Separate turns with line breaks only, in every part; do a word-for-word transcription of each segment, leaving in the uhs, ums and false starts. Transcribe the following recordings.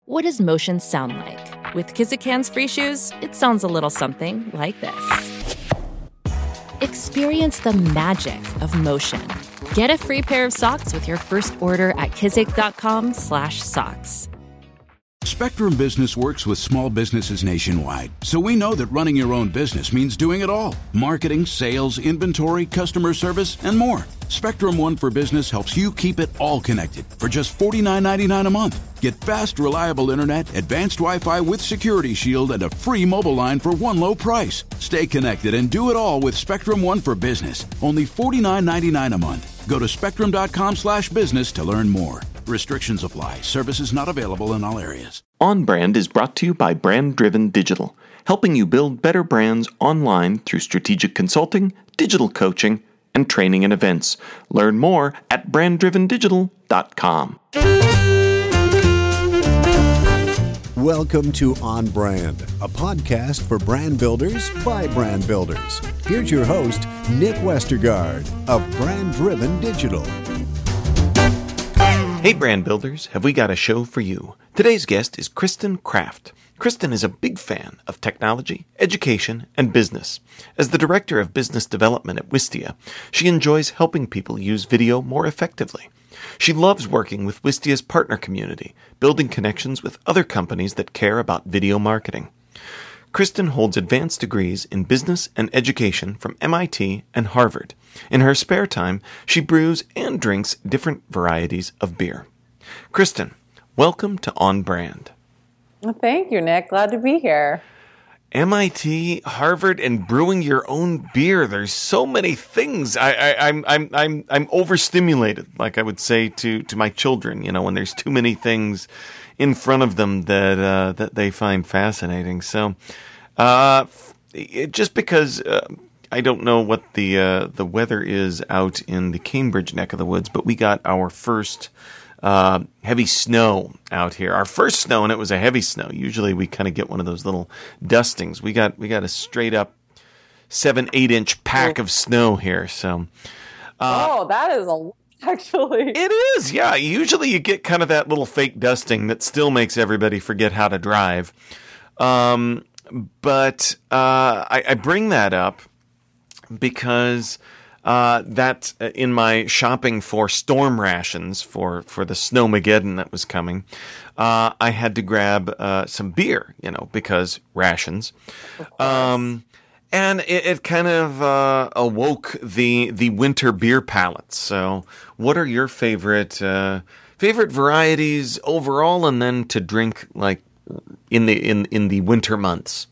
What does motion sound like? With Kizikans free shoes, it sounds a little something like this. Experience the magic of motion. Get a free pair of socks with your first order at kizik.com slash socks.
Spectrum Business works with small businesses nationwide, so we know that running your own business means doing it all. Marketing, sales, inventory, customer service, and more. Spectrum One for Business helps you keep it all connected for just forty-nine ninety-nine a month. Get fast, reliable internet, advanced Wi-Fi with Security Shield, and a free mobile line for one low price. Stay connected and do it all with Spectrum One for Business. Only forty-nine ninety-nine a month. Go to spectrum.com slash business to learn more. Restrictions apply. Services not available in all areas.
On Brand is brought to you by Brand Driven Digital, helping you build better brands online through strategic consulting, digital coaching, and training and events. Learn more at brand driven digital dot com.
Welcome to On Brand, a podcast for brand builders by brand builders. Here's your host, Nick Westergaard of Brand Driven Digital.
Hey brand builders, have we got a show for you? Today's guest is Kristen Kraft. Kristen is a big fan of technology, education, and business. As the Director of Business Development at Wistia, she enjoys helping people use video more effectively. She loves working with Wistia's partner community, building connections with other companies that care about video marketing. Kristen holds advanced degrees in business and education from M I T and Harvard. In her spare time, she brews and drinks different varieties of beer. Kristen, welcome to On Brand.
Well, thank you, Nick. Glad to be here.
M I T, Harvard, and brewing your own beer. There's so many things. I, I, I'm, I'm, I'm, I'm overstimulated, like I would say to, to my children. You know, when there's too many things in front of them that uh, that they find fascinating. So, uh, it, just because uh, I don't know what the uh, the weather is out in the Cambridge neck of the woods, but we got our first uh, heavy snow out here. Our first snow, and it was a heavy snow. Usually, we kind of get one of those little dustings. We got we got a straight up seven eight inch pack of snow here. So,
uh, oh, that is a Actually,
it is. Yeah, usually you get kind of that little fake dusting that still makes everybody forget how to drive. Um, but uh, I, I bring that up because uh, that uh, in my shopping for storm rations for, for the Snowmageddon that was coming, uh, I had to grab uh, some beer, you know, because rations. Um, and it, it kind of uh, awoke the the winter beer palates. So, what are your favorite uh, favorite varieties overall, and then to drink like in the in in the winter months?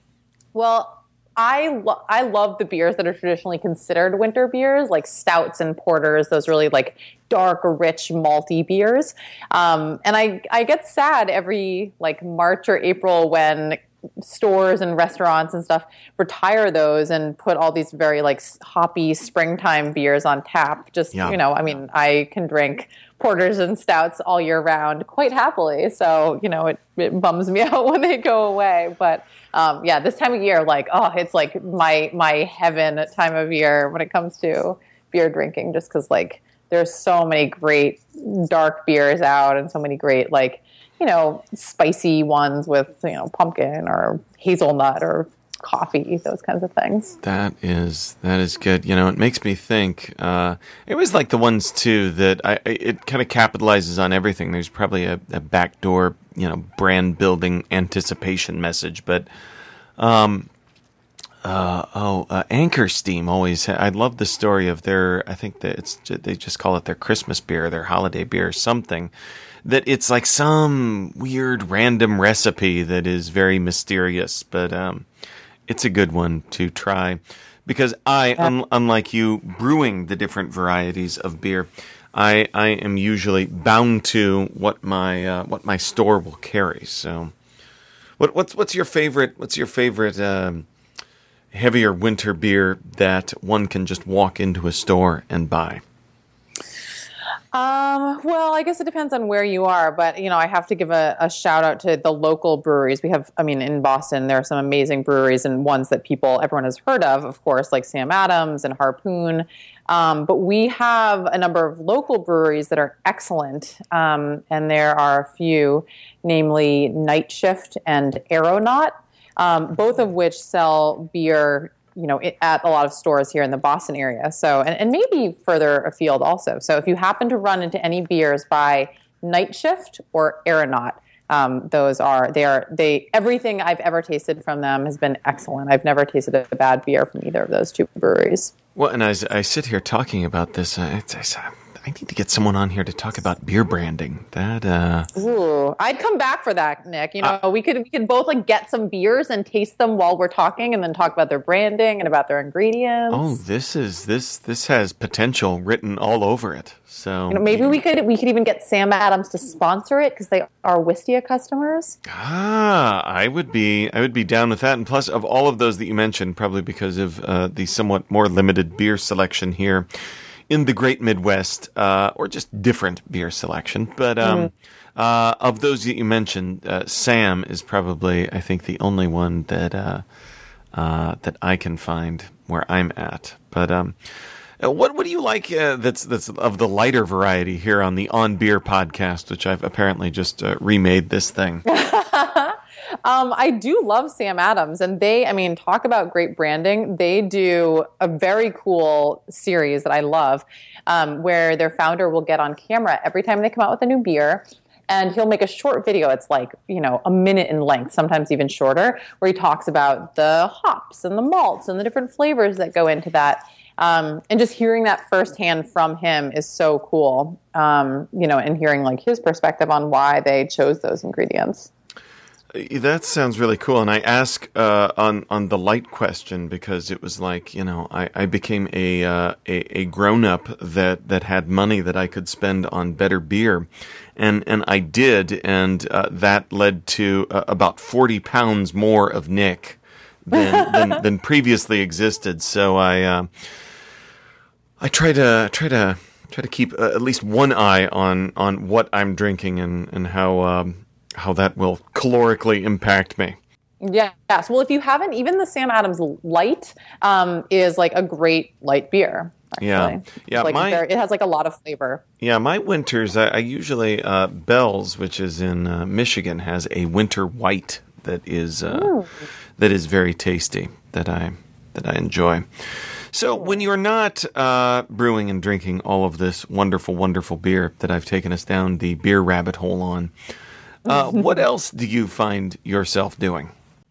Well, I lo- I love the beers that are traditionally considered winter beers, like stouts and porters. Those really like dark, rich, malty beers. Um, and I I get sad every like March or April when stores and restaurants and stuff retire those and put all these very like hoppy springtime beers on tap. Just, yeah. you know, I mean, I can drink porters and stouts all year round quite happily. So, you know, it, it bums me out when they go away. But um, yeah, this time of year, like, oh, it's like my, my heaven time of year when it comes to beer drinking, just because like there's so many great dark beers out and so many great like, you know, spicy ones with, you know, pumpkin or hazelnut or coffee, those kinds of things.
That is that is good. You know, it makes me think. Uh, it was like the ones too that I it kind of capitalizes on everything. There's probably a, a backdoor, you know, brand building anticipation message, but um, uh, oh, uh, Anchor Steam always. Ha- I love the story of their. I think that it's they just call it their Christmas beer, their holiday beer, or something. That it's like some weird random recipe that is very mysterious, but um, it's a good one to try because I, un- unlike you, brewing the different varieties of beer, I, I am usually bound to what my uh, what my store will carry. So, what what's what's your favorite? What's your favorite um, heavier winter beer that one can just walk into a store and buy?
Um, well, I guess it depends on where you are, but you know, I have to give a, a shout out to the local breweries. We have, I mean, in Boston, there are some amazing breweries and ones that people, everyone has heard of, of course, like Sam Adams and Harpoon. Um, but we have a number of local breweries that are excellent, um, and there are a few, namely Night Shift and Aeronaut, um, both of which sell beer, you know, at a lot of stores here in the Boston area. So, and, and maybe further afield also. So if you happen to run into any beers by Night Shift or Aeronaut, um, those are, they are, they, everything I've ever tasted from them has been excellent. I've never tasted a bad beer from either of those two breweries.
Well, and as I sit here talking about this, I, I, I need to get someone on here to talk about beer branding. That, uh...
Ooh, I'd come back for that, Nick. You know, uh, we could we could both like get some beers and taste them while we're talking, and then talk about their branding and about their ingredients.
Oh, this is this this has potential written all over it. So
you know, maybe we could we could even get Sam Adams to sponsor it because they are Wistia customers.
Ah, I would be I would be down with that. And plus, of all of those that you mentioned, probably because of uh, the somewhat more limited beer selection here in the Great Midwest, uh, or just different beer selection. But um, mm. uh, of those that you mentioned, uh, Sam is probably, I think, the only one that uh, uh, that I can find where I'm at. But um, what what do you like uh, that's that's of the lighter variety here on the On Beer podcast, which I've apparently just uh, remade this thing?
Um, I do love Sam Adams, and they, I mean, talk about great branding. They do a very cool series that I love, um, where their founder will get on camera every time they come out with a new beer, and he'll make a short video. It's like, you know, a minute in length, sometimes even shorter, where he talks about the hops and the malts and the different flavors that go into that. Um, and just hearing that firsthand from him is so cool, um, you know, and hearing like his perspective on why they chose those ingredients.
That sounds really cool. And I ask uh, on on the light question because it was like, you know, I, I became a, uh, a a grown up that, that had money that I could spend on better beer, and and I did, and uh, that led to uh, about forty pounds more of Nick than than, than previously existed. So I uh, I try to try to try to keep uh, at least one eye on on what I'm drinking and and how. Um, how that will calorically impact me.
Yeah, yes. Well, if you haven't, even the Sam Adams Light um, is like a great light beer. Actually.
Yeah, yeah.
Like
my,
very, it has like a lot of flavor.
Yeah, my winters, I, I usually uh, Bell's, which is in uh, Michigan, has a winter white that is uh, that is very tasty. That I that I enjoy. So when you're not uh, brewing and drinking all of this wonderful, wonderful beer that I've taken us down the beer rabbit hole on. Uh, what else do you find yourself doing?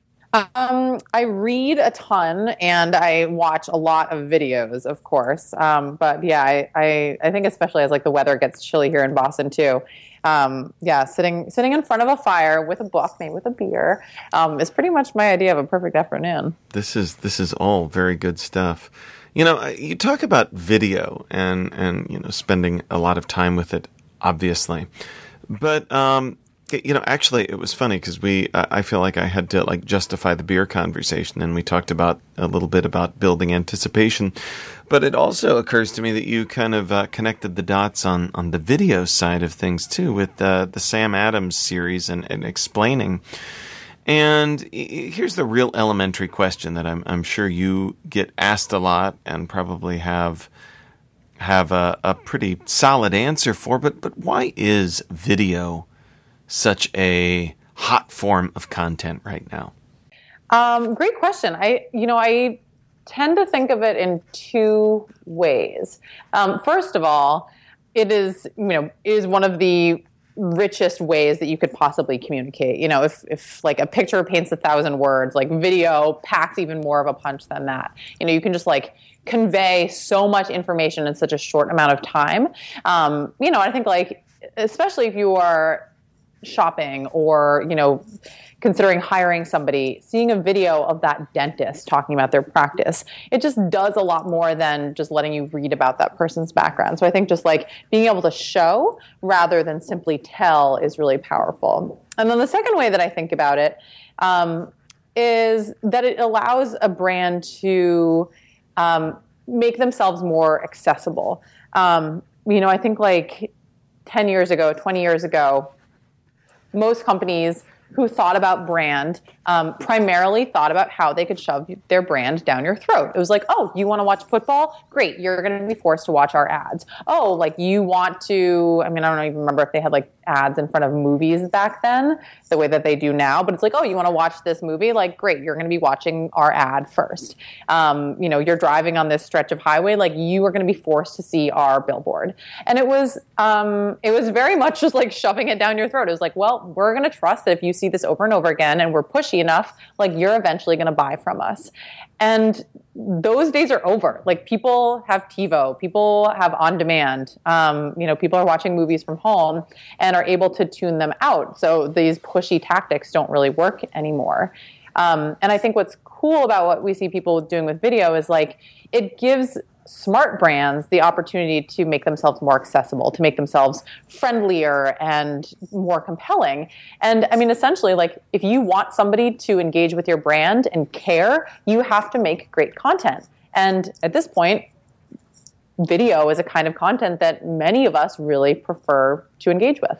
Um, I read a ton and I watch a lot of videos, of course. Um, but yeah, I, I, I think especially as like the weather gets chilly here in Boston too. Um, yeah, sitting sitting in front of a fire with a book, maybe with a beer, um, is pretty much my idea of a perfect afternoon.
This is this is all very good stuff. You know, you talk about video and and you know spending a lot of time with it, obviously, but um. You know, actually, it was funny because we, uh, I feel like I had to like justify the beer conversation, and we talked about a little bit about building anticipation. But it also occurs to me that you kind of uh, connected the dots on, on the video side of things too, with uh, the Sam Adams series and, and explaining. And here's the real elementary question that I'm, I'm sure you get asked a lot and probably have have a, a pretty solid answer for. But but why is video such a hot form of content right now?
Um, great question. I, you know, I tend to think of it in two ways. Um, first of all, it is, you know, is one of the richest ways that you could possibly communicate. You know, if, if like a picture paints a thousand words, like video packs even more of a punch than that. You know, you can just like convey so much information in such a short amount of time. Um, you know, I think like, especially if you are shopping or, you know, considering hiring somebody, seeing a video of that dentist talking about their practice, it just does a lot more than just letting you read about that person's background. So I think just like being able to show rather than simply tell is really powerful. And then the second way that I think about it um, is that it allows a brand to um, make themselves more accessible. Um, you know, I think like ten years ago, twenty years ago, most companies who thought about brand um, primarily thought about how they could shove their brand down your throat. It was like, oh, you want to watch football? Great, you're going to be forced to watch our ads. Oh, like you want to, I mean, I don't even remember if they had like ads in front of movies back then, the way that they do now, but it's like, oh, you want to watch this movie? Like, great, you're going to be watching our ad first. Um, you know, you're driving on this stretch of highway, like you are going to be forced to see our billboard. And it was, um, it was very much just like shoving it down your throat. It was like, well, we're going to trust that if you see this over and over again and we're pushy enough, like you're eventually going to buy from us. And those days are over. Like people have TiVo, people have on demand. Um, you know, people are watching movies from home and are able to tune them out. So these pushy tactics don't really work anymore. Um, and I think what's cool about what we see people doing with video is like it gives smart brands the opportunity to make themselves more accessible, to make themselves friendlier and more compelling. And I mean, essentially, like if you want somebody to engage with your brand and care, you have to make great content. And at this point, video is a kind of content that many of us really prefer to engage with.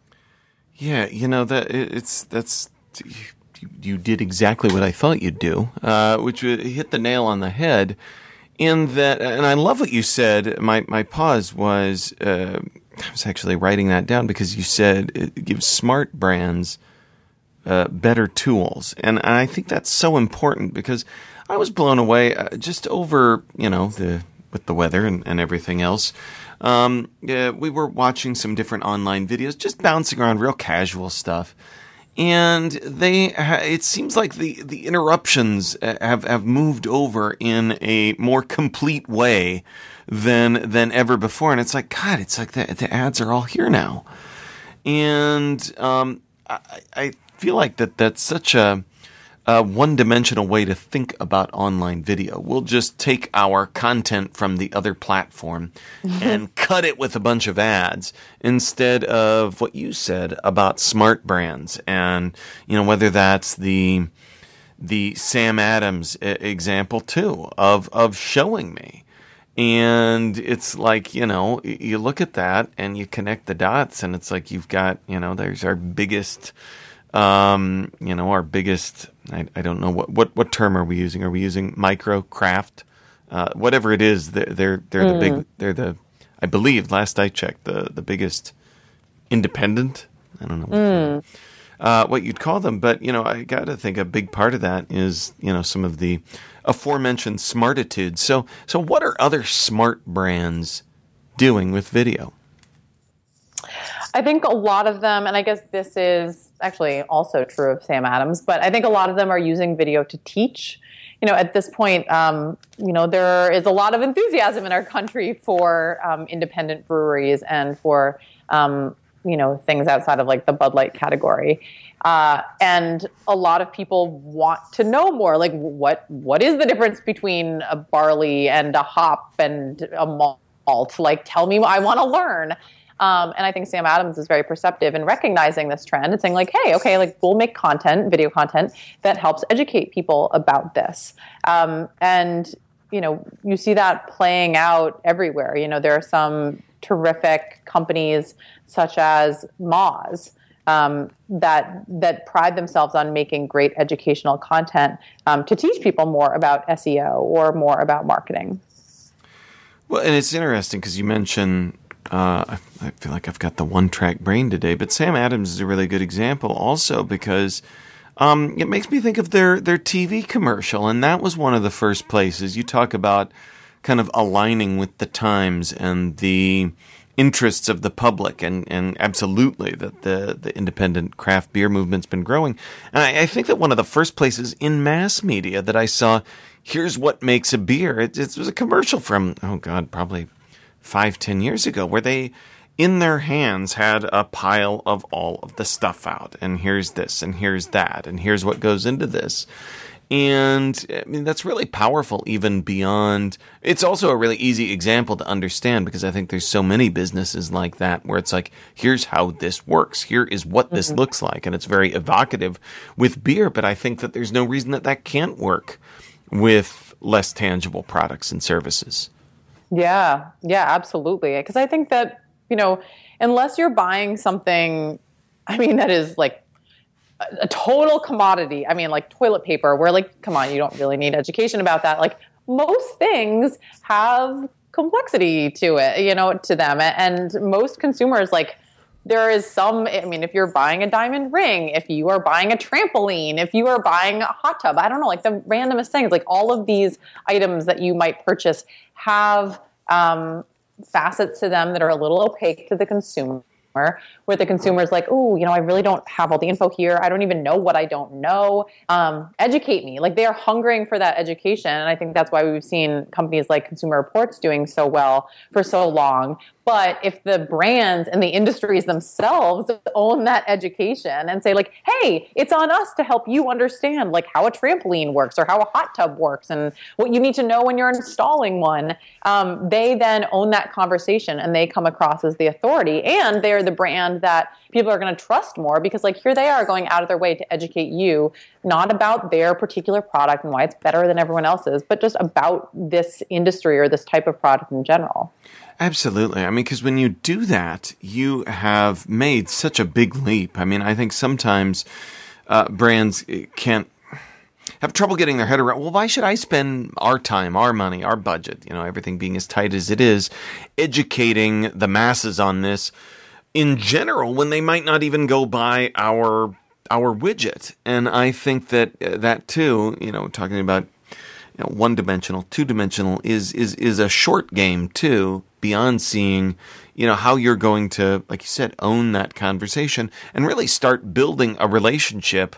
Yeah, you know, that it's that's you, you did exactly what I thought you'd do, uh, which hit the nail on the head. In that, and I love what you said. My my pause was uh, I was actually writing that down because you said it gives smart brands uh, better tools, and I think that's so important because I was blown away uh, just over you know the with the weather and, and everything else. Um, yeah, we were watching some different online videos, just bouncing around, real casual stuff. And they, it seems like the, the interruptions have, have moved over in a more complete way than, than ever before. And it's like, God, it's like the, the ads are all here now. And, um, I, I feel like that that's such a, a one-dimensional way to think about online video. We'll just take our content from the other platform and cut it with a bunch of ads instead of what you said about smart brands. And, you know, whether that's the the Sam Adams example, too, of, of showing me. And it's like, you know, you look at that and you connect the dots and it's like you've got, you know, there's our biggest... Um, you know, our biggest, I, I don't know, what, what, what term are we using? Are we using micro craft? Uh, whatever it is, they're, they're, they're mm. the big, they're the, I believe, last I checked, the, the biggest independent. I don't know what, mm. uh, what you'd call them, but, you know, I got to think a big part of that is, you know, some of the aforementioned smartitudes. So, so what are other smart brands doing with video?
I think a lot of them, and I guess this is actually also true of Sam Adams, but I think a lot of them are using video to teach. You know, at this point, um, you know, there is a lot of enthusiasm in our country for um, independent breweries and for, um, you know, things outside of like the Bud Light category. Uh, and a lot of people want to know more, like what what is the difference between a barley and a hop and a malt? Like, tell me, I want to learn. Um, and I think Sam Adams is very perceptive in recognizing this trend and saying like, hey, okay, like we'll make content, video content that helps educate people about this. Um, and, you know, you see that playing out everywhere. You know, there are some terrific companies such as Moz um, that that pride themselves on making great educational content um, to teach people more about S E O or more about marketing.
Well, and it's interesting because you mentioned Uh, I, I feel like I've got the one-track brain today, but Sam Adams is a really good example also because um, it makes me think of their, their T V commercial, and that was one of the first places. You talk about kind of aligning with the times and the interests of the public, and, and absolutely that the, the independent craft beer movement's been growing. And I, I think that one of the first places in mass media that I saw, here's what makes a beer, it, it was a commercial from, oh God, probably five, ten years ago, where they, in their hands, had a pile of all of the stuff out. And here's this, and here's that, and here's what goes into this. And, I mean, that's really powerful even beyond... It's also a really easy example to understand because I think there's so many businesses like that where it's like, here's how this works. Here is what mm-hmm. this looks like. And it's very evocative with beer, but I think that there's no reason that that can't work with less tangible products and services.
Yeah, yeah, absolutely. Because I think that, you know, unless you're buying something, I mean, that is like a, a total commodity. I mean, like toilet paper, where like, come on, you don't really need education about that. Like most things have complexity to it, you know, to them. And most consumers, like, there is some, I mean, if you're buying a diamond ring, if you are buying a trampoline, if you are buying a hot tub, I don't know, like the randomest things, like all of these items that you might purchase have um, facets to them that are a little opaque to the consumer, where the consumer's like, oh, you know, I really don't have all the info here. I don't even know what I don't know. Um, educate me. Like, they are hungering for that education. And I think that's why we've seen companies like Consumer Reports doing so well for so long. But if the brands and the industries themselves own that education and say, like, hey, it's on us to help you understand like how a trampoline works or how a hot tub works and what you need to know when you're installing one, um, they then own that conversation and they come across as the authority, and they're the brand that people are going to trust more, because like here they are going out of their way to educate you, not about their particular product and why it's better than everyone else's, but just about this industry or this type of product in general.
Absolutely. I mean, because when you do that, you have made such a big leap. I mean, I think sometimes uh, brands can't have trouble getting their head around, well, why should I spend our time, our money, our budget, you know, everything being as tight as it is, educating the masses on this in general when they might not even go buy our our widget. And I think that uh, that too, you know, talking about you know, one-dimensional, two-dimensional is is is a short game too, beyond seeing, you know, how you're going to, like you said, own that conversation and really start building a relationship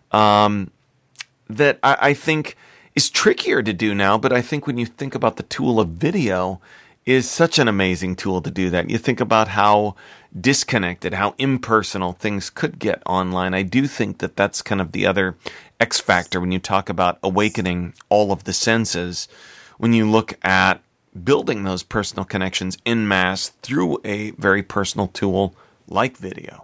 um, that I, I think is trickier to do now. But I think when you think about the tool of video, is such an amazing tool to do that. You think about how disconnected, how impersonal things could get online. I do think that that's kind of the other X factor when you talk about awakening all of the senses, when you look at building those personal connections en masse through a very personal tool like video.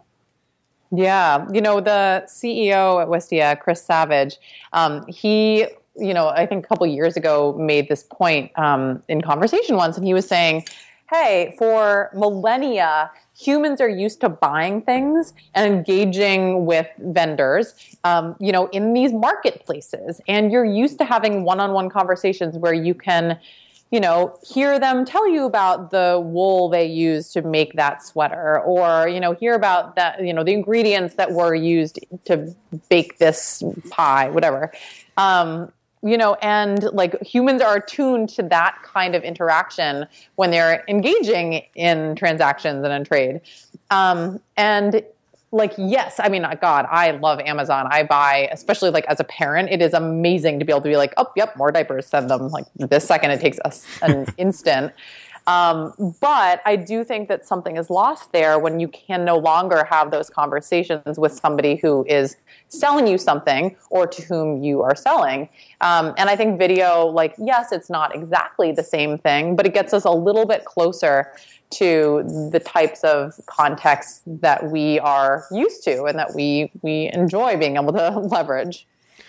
Yeah. You know, the C E O at Wistia, Chris Savage, um, he, you know, I think a couple years ago made this point um, in conversation once, and he was saying, hey, for millennia, humans are used to buying things and engaging with vendors, um, you know, in these marketplaces. And you're used to having one-on-one conversations where you can, you know, hear them tell you about the wool they use to make that sweater, or, you know, hear about that, you know, the ingredients that were used to bake this pie, whatever. Um, You know, and like humans are attuned to that kind of interaction when they're engaging in transactions and in trade. Um, and like, yes, I mean, God, I love Amazon. I buy, especially like as a parent, it is amazing to be able to be like, oh, yep, more diapers, send them. Like this second, it takes us an instant. Um, but I do think that something is lost there when you can no longer have those conversations with somebody who is selling you something or to whom you are selling. Um, and I think video, like, yes, it's not exactly the same thing, but it gets us a little bit closer to the types of contexts that we are used to and that we, we enjoy being able to leverage.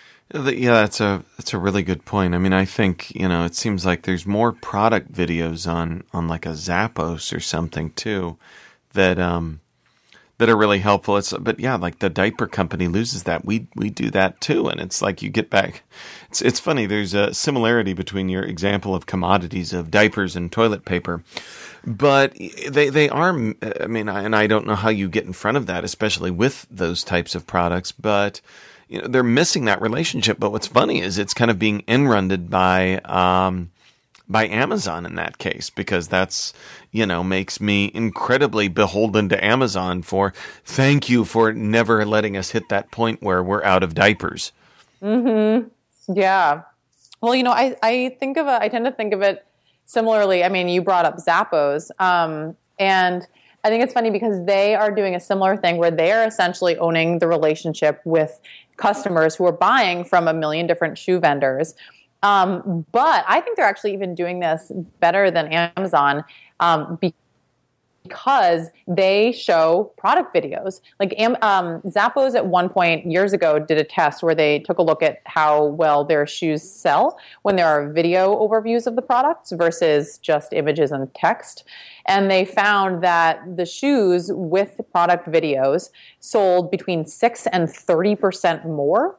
Yeah, that's a that's a really good point. I mean, I think, you know, it seems like there's more product videos on, on like a Zappos or something too that um that are really helpful. It's but yeah, like the diaper company loses that. We we do that too, and it's like you get back. It's it's funny. There's a similarity between your example of commodities of diapers and toilet paper, but they they are. I mean, and I don't know how you get in front of that, especially with those types of products, but. You know, they're missing that relationship. But what's funny is it's kind of being enrunted by um, by Amazon in that case, because that's, you know, makes me incredibly beholden to Amazon for thank you for never letting us hit that point where we're out of diapers.
Mm-hmm. Yeah. Well, you know, I, I think of it, I tend to think of it similarly. I mean, you brought up Zappos, um, and I think it's funny because they are doing a similar thing where they are essentially owning the relationship with customers who are buying from a million different shoe vendors. Um, but I think they're actually even doing this better than Amazon um, because they show product videos. Like um, Zappos at one point years ago did a test where they took a look at how well their shoes sell when there are video overviews of the products versus just images and text. And they found that the shoes with product videos sold between six and thirty percent more.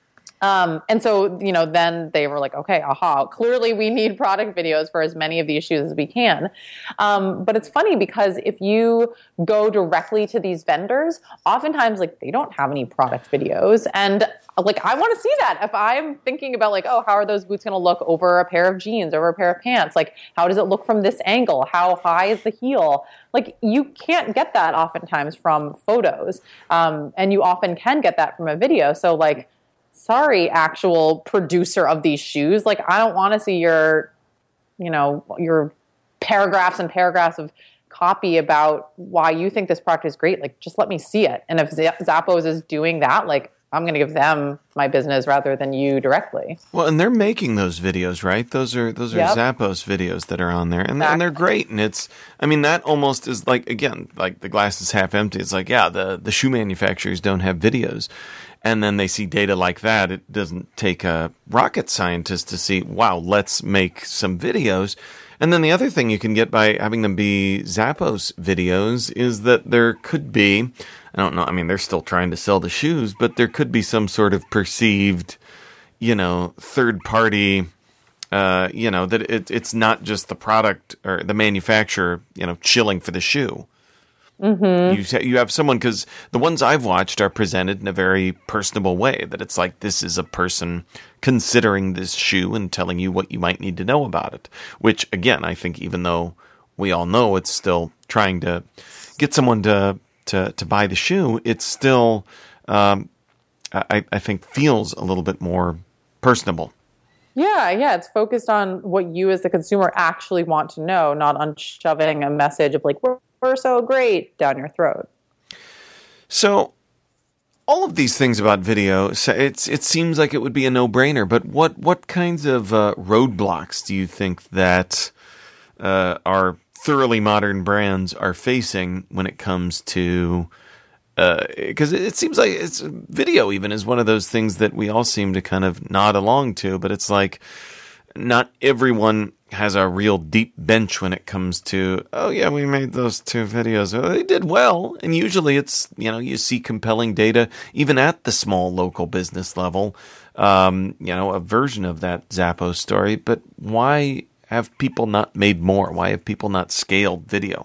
Um, and so, you know, then they were like, okay, aha, clearly we need product videos for as many of these shoes as we can. Um, but it's funny because if you go directly to these vendors, oftentimes like they don't have any product videos. And like, I want to see that. If I'm thinking about like, oh, how are those boots going to look over a pair of jeans, over a pair of pants? Like, how does it look from this angle? How high is the heel? Like, you can't get that oftentimes from photos. Um, and you often can get that from a video. So like, sorry, actual producer of these shoes. Like, I don't want to see your, you know, your paragraphs and paragraphs of copy about why you think this product is great. Like, just let me see it. And if Zappos is doing that, like, I'm going to give them my business rather than you directly.
Well, and they're making those videos, right? Those are those are yep. Zappos videos that are on there, and, exactly. and they're great. And it's, I mean, that almost is like, again, like the glass is half empty. It's like, yeah, the the shoe manufacturers don't have videos. And then they see data like that. It doesn't take a rocket scientist to see, wow, let's make some videos. And then the other thing you can get by having them be Zappos videos is that there could be, I don't know, I mean, they're still trying to sell the shoes, but there could be some sort of perceived, you know, third party, uh, you know, that it, it's not just the product or the manufacturer, you know, chilling for the shoe. Mm-hmm. You you have someone, because the ones I've watched are presented in a very personable way, that it's like this is a person considering this shoe and telling you what you might need to know about it, which, again, I think even though we all know it's still trying to get someone to to, to buy the shoe, it's still, um, I, I think, feels a little bit more personable.
Yeah, yeah, it's focused on what you as the consumer actually want to know, not on shoving a message of like, we're we're so great down your throat.
So all of these things about video, it's it seems like it would be a no-brainer, but what, what kinds of uh, roadblocks do you think that uh, our thoroughly modern brands are facing when it comes to, because uh, it, it seems like it's video even is one of those things that we all seem to kind of nod along to, but it's like not everyone has a real deep bench when it comes to, oh yeah, we made those two videos. Oh, they did well. And usually it's, you know, you see compelling data, even at the small local business level, um, you know, a version of that Zappos story. But why have people not made more? Why have people not scaled video?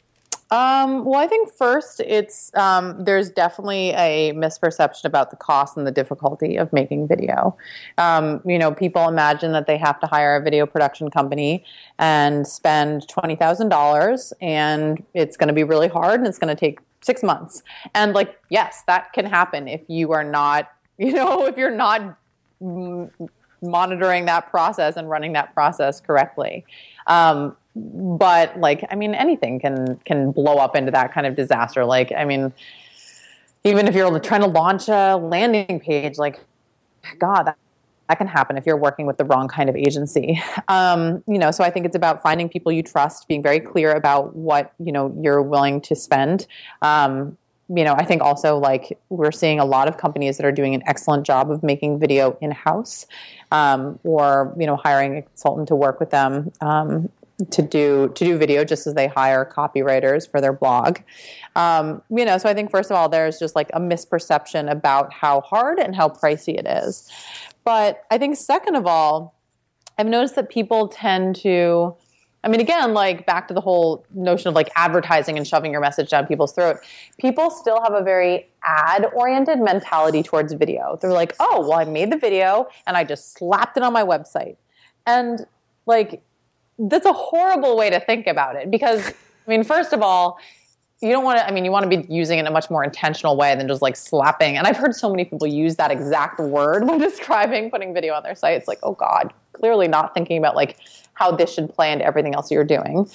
Um, well, I think first it's um, there's definitely a misperception about the cost and the difficulty of making video. Um, you know, people imagine that they have to hire a video production company and spend twenty thousand dollars, and it's going to be really hard, and it's going to take six months. And like, yes, that can happen if you are not, you know, if you're not m- monitoring that process and running that process correctly. Um, But like, I mean, anything can can blow up into that kind of disaster. Like, I mean, even if you're trying to launch a landing page, like, God, that, that can happen if you're working with the wrong kind of agency. Um, you know, so I think it's about finding people you trust, being very clear about what, you know, you're willing to spend. Um, you know, I think also like we're seeing a lot of companies that are doing an excellent job of making video in-house, um, or, you know, hiring a consultant to work with them. Um, to do to do video just as they hire copywriters for their blog. Um, you know, so I think first of all, there's just like a misperception about how hard and how pricey it is. But I think second of all, I've noticed that people tend to, I mean, again, like back to the whole notion of like advertising and shoving your message down people's throat. People still have a very ad-oriented mentality towards video. They're like, oh, well, I made the video and I just slapped it on my website. And like, that's a horrible way to think about it because, I mean, first of all, you don't want to, I mean, you want to be using it in a much more intentional way than just like slapping. And I've heard so many people use that exact word when describing putting video on their site. It's like, oh God, clearly not thinking about like how this should play into everything else you're doing.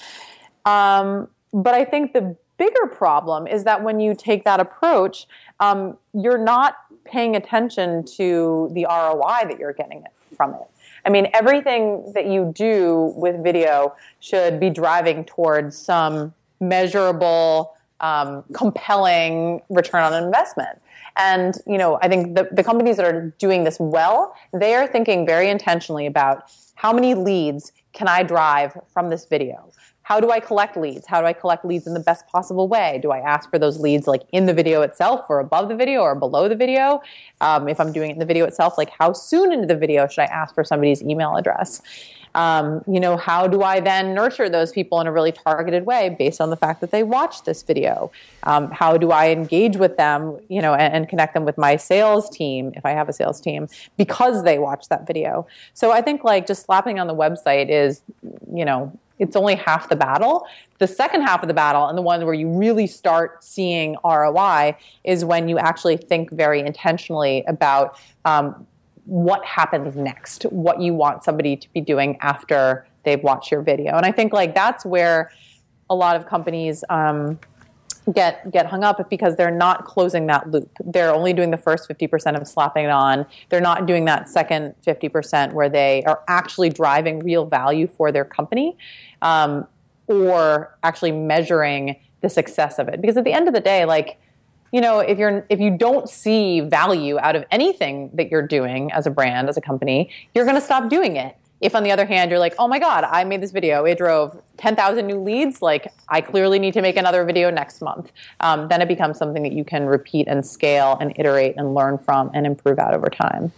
Um, but I think the bigger problem is that when you take that approach, um, you're not paying attention to the R O I that you're getting from it. I mean, everything that you do with video should be driving towards some measurable, um, compelling return on investment. And, you know, I think the, the companies that are doing this well, they are thinking very intentionally about how many leads can I drive from this video? How do I collect leads? How do I collect leads in the best possible way? Do I ask for those leads like in the video itself or above the video or below the video? Um, if I'm doing it in the video itself, like how soon into the video should I ask for somebody's email address? Um, you know, how do I then nurture those people in a really targeted way based on the fact that they watched this video? Um, how do I engage with them, you know, and, and connect them with my sales team, if I have a sales team, because they watched that video? So I think like just slapping on the website is, you know, it's only half the battle. The second half of the battle, and the one where you really start seeing R O I, is when you actually think very intentionally about um, what happens next, what you want somebody to be doing after they've watched your video. And I think like that's where a lot of companies um, get get hung up, because they're not closing that loop. They're only doing the first fifty percent of slapping it on. They're not doing that second fifty percent where they are actually driving real value for their company, um, or actually measuring the success of it. Because at the end of the day, like, you know, if you're if you don't see value out of anything that you're doing as a brand, as a company, you're going to stop doing it. If on the other hand, you're like, oh my God, I made this video, it drove ten thousand new leads, like I clearly need to make another video next month. Um, then it becomes something that you can repeat and scale and iterate and learn from and improve out over time.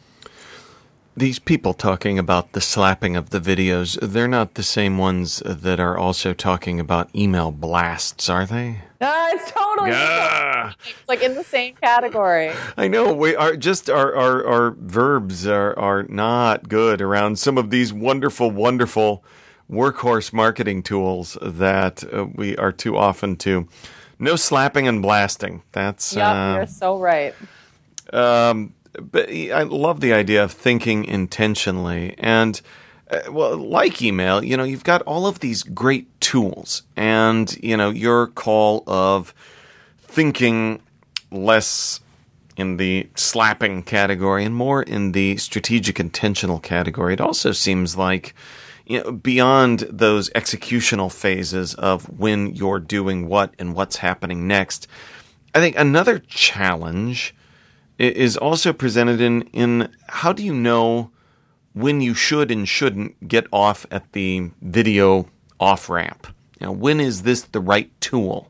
These people talking about the slapping of the videos, they're not the same ones that are also talking about email blasts, are they?
Uh, it's totally
yeah.
It's like in the same category.
I know we are just our, our, our verbs are, are not good around some of these wonderful, wonderful workhorse marketing tools that uh, we are too often to. No slapping and blasting. That's
yep,
uh,
you're so right.
Um, but I love the idea of thinking intentionally. And, uh, well, like email, you know, you've got all of these great tools. And, you know, your call of thinking less in the slapping category and more in the strategic intentional category. It also seems like, you know, beyond those executional phases of when you're doing what and what's happening next, I think another challenge is also presented in, in how do you know when you should and shouldn't get off at the video off-ramp? You know, when is this the right tool?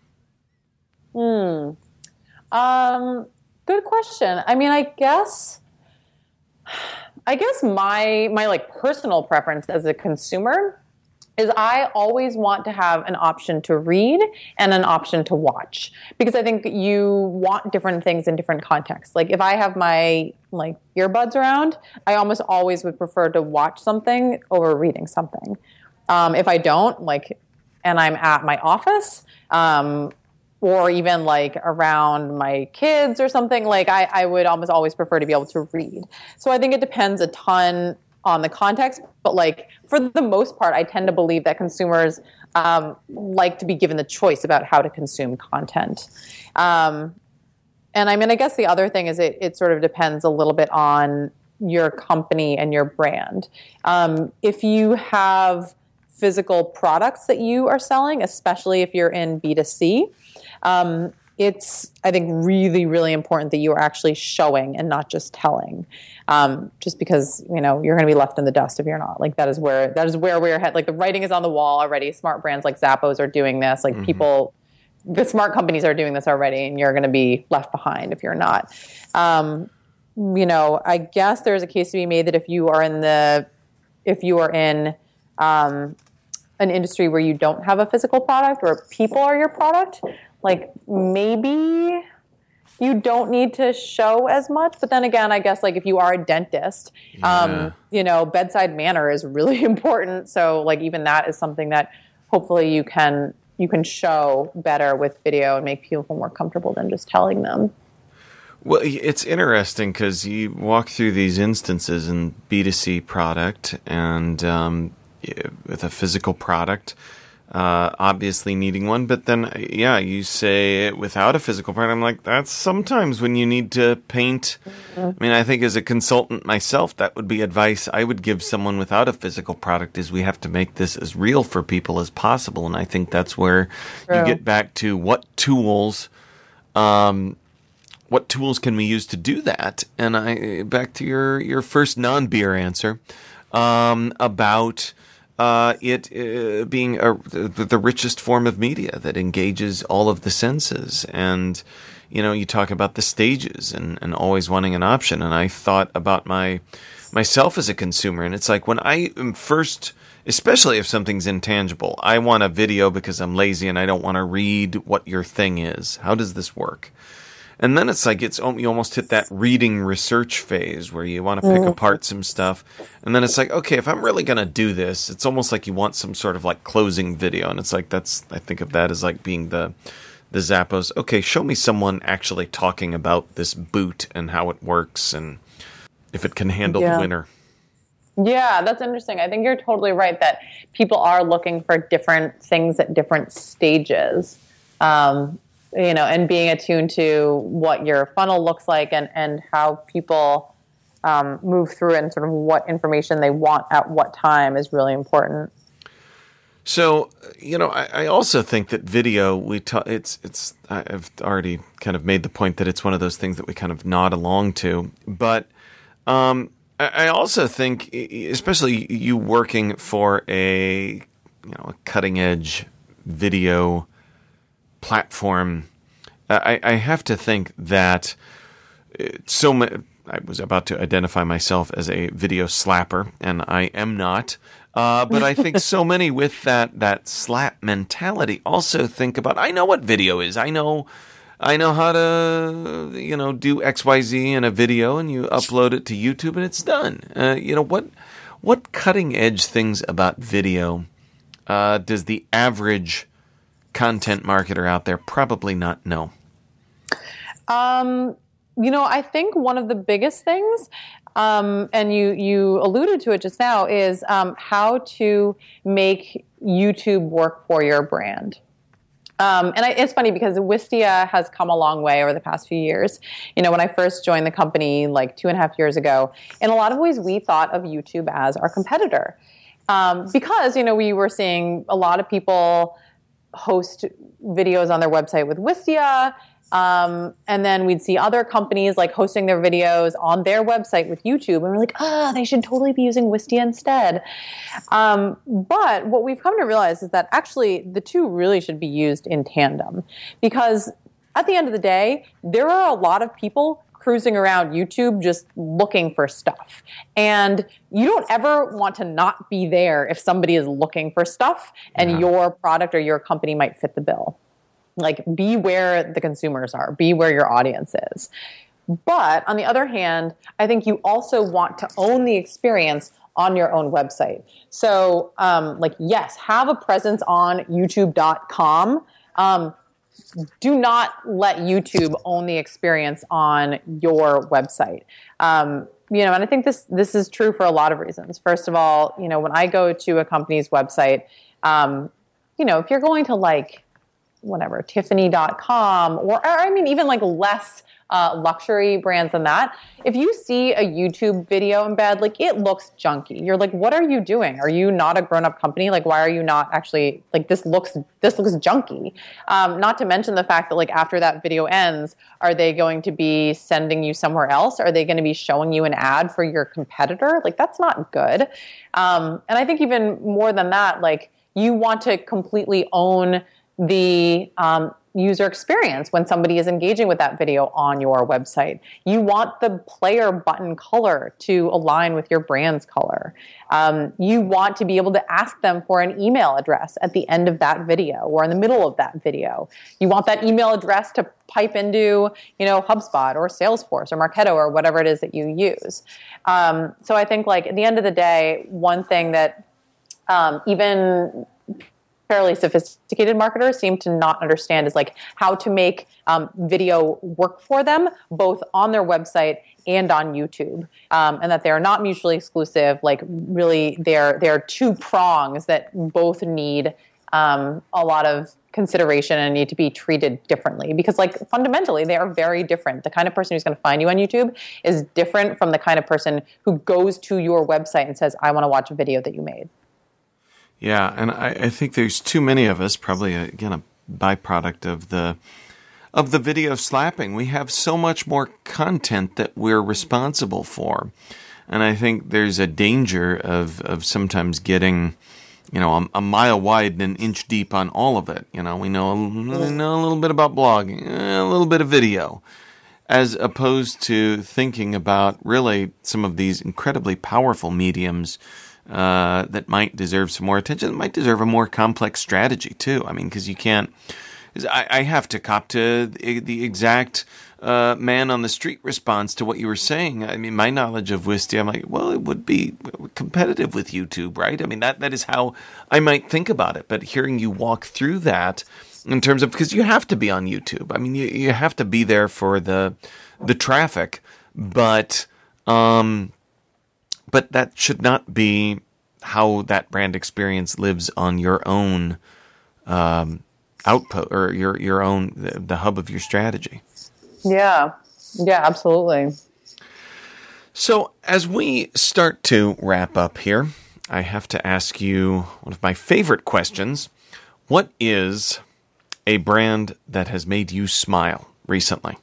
Hmm. Um, good question. I mean, I guess, I guess my, my like personal preference as a consumer is I always want to have an option to read and an option to watch, because I think you want different things in different contexts. Like if I have my like earbuds around, I almost always would prefer to watch something over reading something. Um, if I don't, like, and I'm at my office, um, or even like around my kids or something, like I, I would almost always prefer to be able to read. So I think it depends a ton on the context, but like for the most part, I tend to believe that consumers um, like to be given the choice about how to consume content. Um, and I mean, I guess the other thing is it, it sort of depends a little bit on your company and your brand. Um, if you have physical products that you are selling, especially if you're in B two C, um, it's, I think, really, really important that you are actually showing and not just telling. Um, just because, you know, you're going to be left in the dust if you're not. Like, that is where, that is where we're headed. Like, the writing is on the wall already. Smart brands like Zappos are doing this. Like, mm-hmm. people, the smart companies are doing this already, and you're going to be left behind if you're not. Um, you know, I guess there's a case to be made that if you are in the, if you are in um, an industry where you don't have a physical product, or people are your product, like, maybe you don't need to show as much. But then again, I guess, like, if you are a dentist, yeah. um, you know, bedside manner is really important. So, like, even that is something that hopefully you can you can show better with video and make people more comfortable than just telling them.
Well, it's interesting because you walk through these instances in B two C product and um, with a physical product. uh, obviously needing one. But then, yeah, you say without a physical product, I'm like, that's sometimes when you need to paint. Mm-hmm. I mean, I think as a consultant myself, that would be advice I would give someone without a physical product is we have to make this as real for people as possible. And I think that's where True. You get back to what tools, um, what tools can we use to do that? And I back to your, your first non-beer answer um, about uh, it uh, being a, the, the richest form of media that engages all of the senses. And, you know, you talk about the stages and, and always wanting an option. And I thought about my myself as a consumer. And it's like when I am first, especially if something's intangible, I want a video because I'm lazy and I don't want to read what your thing is. How does this work? And then it's like it's you almost hit that reading research phase where you want to pick mm. apart some stuff. And then it's like, okay, if I'm really going to do this, it's almost like you want some sort of like closing video. And it's like that's I think of that as like being the the Zappos. Okay, show me someone actually talking about this boot and how it works and if it can handle
yeah.
the winter.
Yeah, that's interesting. I think you're totally right that people are looking for different things at different stages. Um You know, and being attuned to what your funnel looks like and, and how people um, move through it and sort of what information they want at what time is really important.
So, you know, I, I also think that video, we ta- it's, it's, I've already kind of made the point that it's one of those things that we kind of nod along to. But um, I, I also think, especially you working for a, you know, a cutting edge video platform, I, I have to think that so ma- I was about to identify myself as a video slapper, and I am not. Uh, but I think so many with that that slap mentality also think about, I know what video is. I know I know how to, you know, do X Y Z in a video, and you upload it to YouTube, and it's done. Uh, you know, what what cutting edge things about video uh, does the average content marketer out there probably not know?
Um, you know, I think one of the biggest things, um, and you, you alluded to it just now, is um, how to make YouTube work for your brand. Um, and I, it's funny because Wistia has come a long way over the past few years. You know, when I first joined the company like two and a half years ago, in a lot of ways we thought of YouTube as our competitor. Um, because, you know, we were seeing a lot of people host videos on their website with Wistia, um, and then we'd see other companies like hosting their videos on their website with YouTube, and we're like, ah, oh, they should totally be using Wistia instead. Um, but what we've come to realize is that actually the two really should be used in tandem, because at the end of the day, there are a lot of people cruising around YouTube just looking for stuff. And you don't ever want to not be there if somebody is looking for stuff and yeah. your product or your company might fit the bill. Like, be where the consumers are, be where your audience is. But on the other hand, I think you also want to own the experience on your own website. So, um, like, yes, have a presence on YouTube dot com. Um, do not let YouTube own the experience on your website. Um, you know, and I think this this is true for a lot of reasons. First of all, you know, when I go to a company's website, um, you know, if you're going to like, whatever, Tiffany dot com, or, or I mean, even like less uh, luxury brands than that, if you see a YouTube video embed, like, it looks junky. You're like, what are you doing? Are you not a grown-up company? Like, why are you not actually, like, this looks this looks junky? Um, not to mention the fact that, like, after that video ends, are they going to be sending you somewhere else? Are they going to be showing you an ad for your competitor? Like, that's not good. Um, and I think even more than that, like, you want to completely own the um, user experience when somebody is engaging with that video on your website. You want the player button color to align with your brand's color. Um, you want to be able to ask them for an email address at the end of that video or in the middle of that video. You want that email address to pipe into, you know, HubSpot or Salesforce or Marketo or whatever it is that you use. Um, so I think, like, at the end of the day, one thing that um, even fairly sophisticated marketers seem to not understand is like how to make um, video work for them, both on their website and on YouTube, um, and that they are not mutually exclusive. Like, really, they're they're two prongs that both need um, a lot of consideration and need to be treated differently because like fundamentally they are very different. The kind of person who's going to find you on YouTube is different from the kind of person who goes to your website and says, I want to watch a video that you made.
Yeah, and I, I think there's too many of us, probably, a, again, a byproduct of the of the video slapping. We have so much more content that we're responsible for. And I think there's a danger of, of sometimes getting, you know, a, a mile wide and an inch deep on all of it. You know, we know, we know a little bit about blogging, a little bit of video, as opposed to thinking about really some of these incredibly powerful mediums uh, that might deserve some more attention, that might deserve a more complex strategy too. I mean, because you can't, I, I have to cop to the, the exact uh, man on the street response to what you were saying. I mean, my knowledge of Wistia, I'm like, well, it would be competitive with YouTube, right? I mean, that that is how I might think about it. But hearing you walk through that in terms of, because you have to be on YouTube. I mean, you, you have to be there for the the traffic, but um, but that should not be how that brand experience lives on your own um, output or your your own the, the hub of your strategy.
Yeah, yeah, absolutely.
So as we start to wrap up here, I have to ask you one of my favorite questions. What is a brand that has made you smile recently?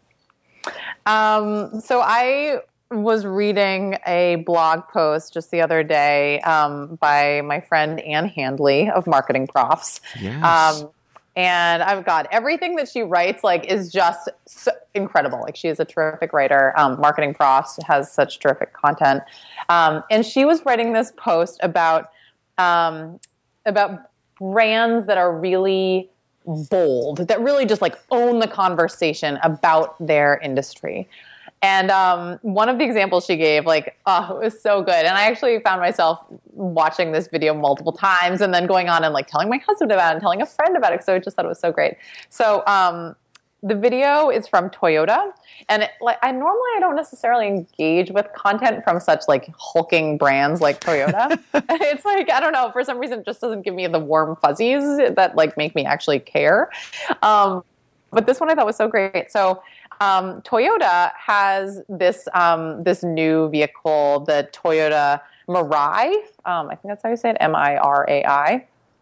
Um, so I was reading a blog post just the other day um, by my friend Ann Handley of Marketing Profs.
Yes.
Um, and I've got everything that she writes, like, is just so incredible. Like, she is a terrific writer. Um, Marketing Profs has such terrific content. Um, and she was writing this post about, um, about brands that are really bold, that really just like own the conversation about their industry. And um, one of the examples she gave, like, oh, it was so good. And I actually found myself watching this video multiple times and then going on and like telling my husband about it and telling a friend about it. So I just thought it was so great. So um, the video is from Toyota. And it, like, I normally I don't necessarily engage with content from such like hulking brands like Toyota. It's like, I don't know, for some reason it just doesn't give me the warm fuzzies that like make me actually care. Um, but this one I thought was so great. So Um, Toyota has this um, this new vehicle, the Toyota Mirai. Um, I think that's how you say it, M I R A I.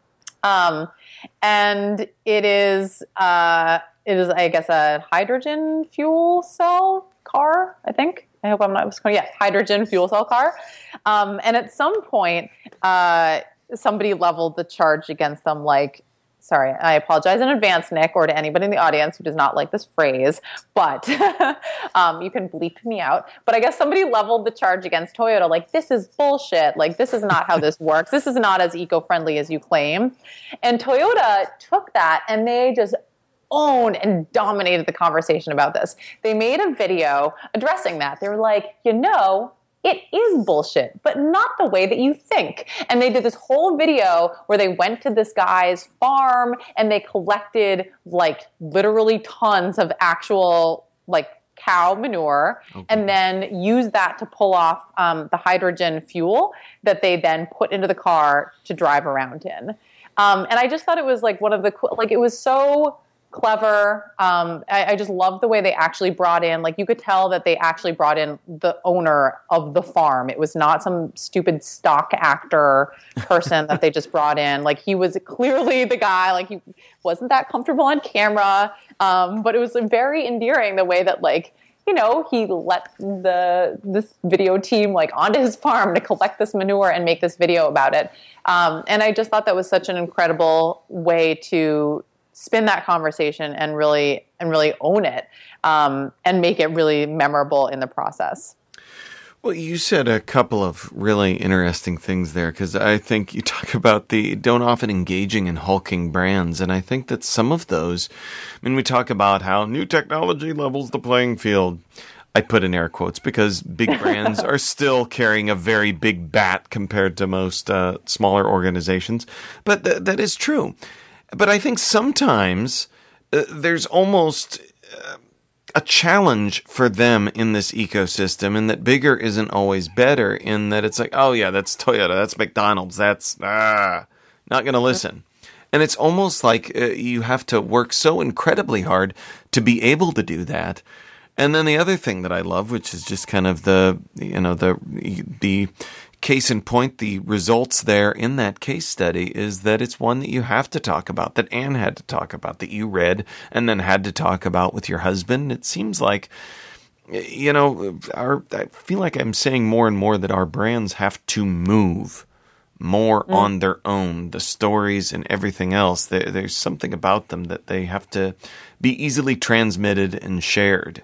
Um, and it is uh, it is, I guess, a hydrogen fuel cell car. I think. I hope I'm not misquoting. Yeah, hydrogen fuel cell car. Um, and at some point, uh, somebody leveled the charge against them, like. Sorry, I apologize in advance, Nick, or to anybody in the audience who does not like this phrase, but um, you can bleep me out. But I guess somebody leveled the charge against Toyota, like, this is bullshit. Like, this is not how this works. This is not as eco-friendly as you claim. And Toyota took that and they just owned and dominated the conversation about this. They made a video addressing that. They were like, you know, it is bullshit, but not the way that you think. And they did this whole video where they went to this guy's farm and they collected like literally tons of actual like cow manure, okay, and then used that to pull off um, the hydrogen fuel that they then put into the car to drive around in. Um, and I just thought it was like one of the cool, like it was so clever. Um, I, I just loved the way they actually brought in, like you could tell that they actually brought in the owner of the farm. It was not some stupid stock actor person that they just brought in. Like he was clearly the guy, like he wasn't that comfortable on camera. Um, but it was very endearing the way that like, you know, he let the this video team like onto his farm to collect this manure and make this video about it. Um, and I just thought that was such an incredible way to spin that conversation and really and really own it um, and make it really memorable in the process.
Well, you said a couple of really interesting things there, because I think you talk about the don't often engaging in hulking brands, and I think that some of those, I mean, we talk about how new technology levels the playing field. I put in air quotes because big brands are still carrying a very big bat compared to most uh, smaller organizations, but th- that is true. But I think sometimes uh, there's almost uh, a challenge for them in this ecosystem, and that bigger isn't always better, in that it's like, oh yeah, that's Toyota, that's McDonald's, that's ah, not going to listen. And it's almost like uh, you have to work so incredibly hard to be able to do that. And then the other thing that I love, which is just kind of the, you know, the the case in point, the results there in that case study, is that it's one that you have to talk about, that Anne had to talk about, that you read and then had to talk about with your husband. It seems like, you know, our, I feel like I'm saying more and more that our brands have to move more mm. on their own. The stories and everything else, there, there's something about them that they have to be easily transmitted and shared.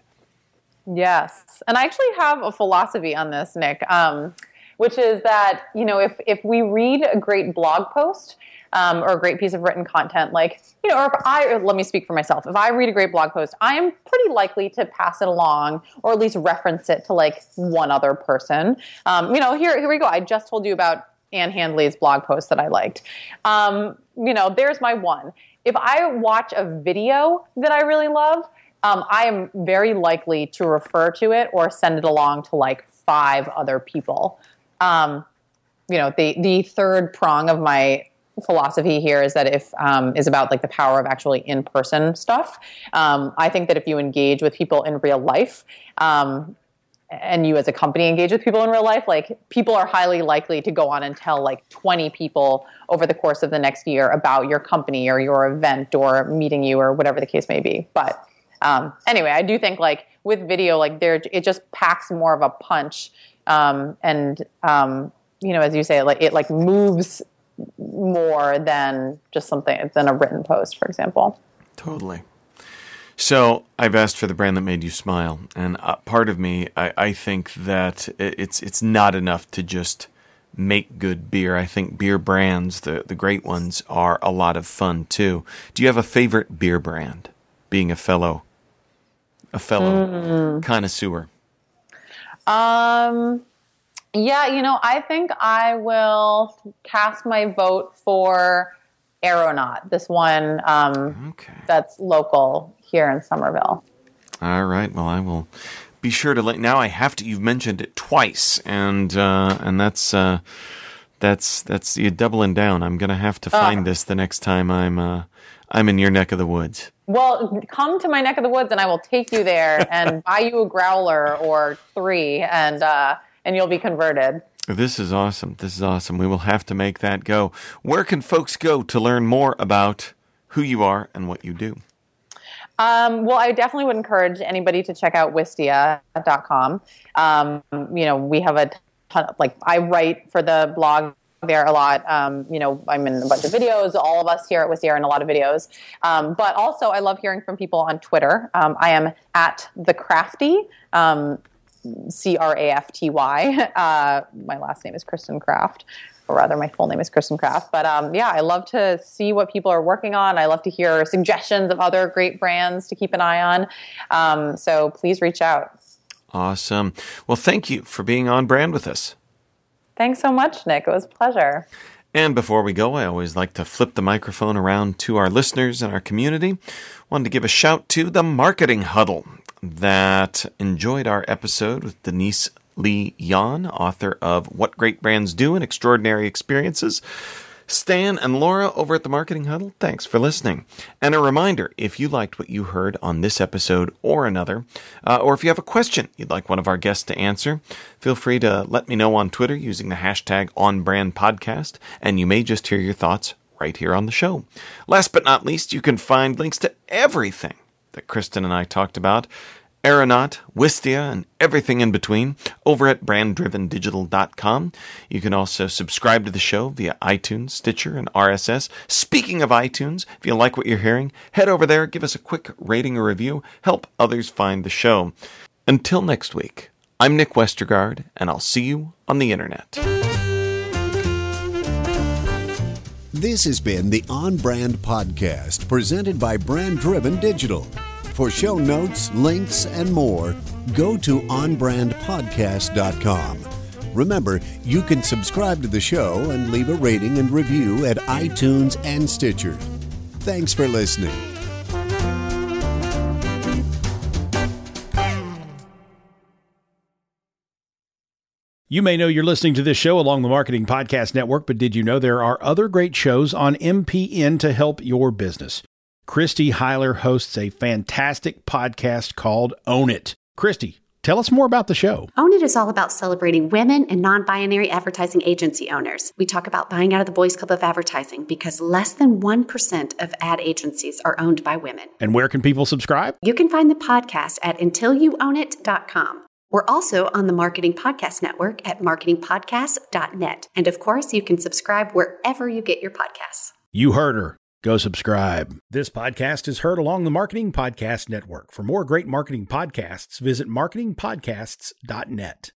Yes. And I actually have a philosophy on this, Nick, um, which is that, you know, if, if we read a great blog post um, or a great piece of written content, like, you know, or if I, or let me speak for myself, if I read a great blog post, I am pretty likely to pass it along or at least reference it to like one other person. Um, you know, here, here we go. I just told you about Anne Handley's blog post that I liked. Um, you know, there's my one. If I watch a video that I really love, Um, I am very likely to refer to it or send it along to like five other people. Um, you know, the the third prong of my philosophy here is that if um, is about like the power of actually in-person stuff. Um, I think that if you engage with people in real life, um, and you as a company engage with people in real life, like people are highly likely to go on and tell like twenty people over the course of the next year about your company or your event or meeting you or whatever the case may be. But Um, anyway, I do think like with video, like there, it just packs more of a punch. Um, and, um, you know, as you say, like it like moves more than just something, than a written post, for example.
Totally. So I've asked for the brand that made you smile. And uh, part of me, I, I think that it's, it's not enough to just make good beer. I think beer brands, the, the great ones, are a lot of fun too. Do you have a favorite beer brand, being a fellow A fellow mm. connoisseur?
Um, yeah, you know, I think I will cast my vote for Aeronaut, this one um, okay. that's local here in Somerville.
All right. Well, I will be sure to let. Now I have to. You've mentioned it twice, and uh, and that's uh, that's that's you doubling down. I'm gonna have to find uh, this the next time I'm uh, I'm in your neck of the woods.
Well, come to my neck of the woods and I will take you there and buy you a growler or three and uh, and you'll be converted.
This is awesome. This is awesome. We will have to make that go. Where can folks go to learn more about who you are and what you do?
Um, well, I definitely would encourage anybody to check out wistia dot com. Um, you know, we have a ton of, like, I write for the blog there a lot. Um, you know, I'm in a bunch of videos. All of us here at Wistia are in a lot of videos. Um, but also, I love hearing from people on Twitter. Um, I am at The Crafty, um, C R A F T Y. Uh, my last name is Kristen Craft, or rather, my full name is Kristen Craft. But um, yeah, I love to see what people are working on. I love to hear suggestions of other great brands to keep an eye on. Um, so please reach out.
Awesome. Well, thank you for being on brand with us.
Thanks so much, Nick. It was a pleasure.
And before we go, I always like to flip the microphone around to our listeners and our community. Wanted to give a shout to the Marketing Huddle that enjoyed our episode with Denise Lee Yan, author of What Great Brands Do and Extraordinary Experiences. Stan and Laura over at the Marketing Huddle, thanks for listening. And a reminder, if you liked what you heard on this episode or another, uh, or if you have a question you'd like one of our guests to answer, feel free to let me know on Twitter using the hashtag OnBrandPodcast, and you may just hear your thoughts right here on the show. Last but not least, you can find links to everything that Kristen and I talked about, Aeronaut, Wistia, and everything in between over at brand driven digital dot com. You can also subscribe to the show via iTunes, Stitcher, and R S S. Speaking of iTunes, if you like what you're hearing, head over there, give us a quick rating or review, help others find the show. Until next week, I'm Nick Westergaard, and I'll see you on the internet.
This has been the On Brand Podcast, presented by Brand Driven Digital. For show notes, links, and more, go to on brand podcast dot com. Remember, you can subscribe to the show and leave a rating and review at iTunes and Stitcher. Thanks for listening.
You may know you're listening to this show along the Marketing Podcast Network, but did you know there are other great shows on M P N to help your business? Christy Heiler hosts a fantastic podcast called Own It. Christy, tell us more about the show.
Own It is all about celebrating women and non-binary advertising agency owners. We talk about buying out of the Boys Club of Advertising because less than one percent of ad agencies are owned by women.
And where can people subscribe?
You can find the podcast at until you own it dot com. We're also on the Marketing Podcast Network at marketing podcast dot net. And of course, you can subscribe wherever you get your podcasts.
You heard her. Go subscribe. This podcast is heard along the Marketing Podcast Network. For more great marketing podcasts, visit marketing podcasts dot net.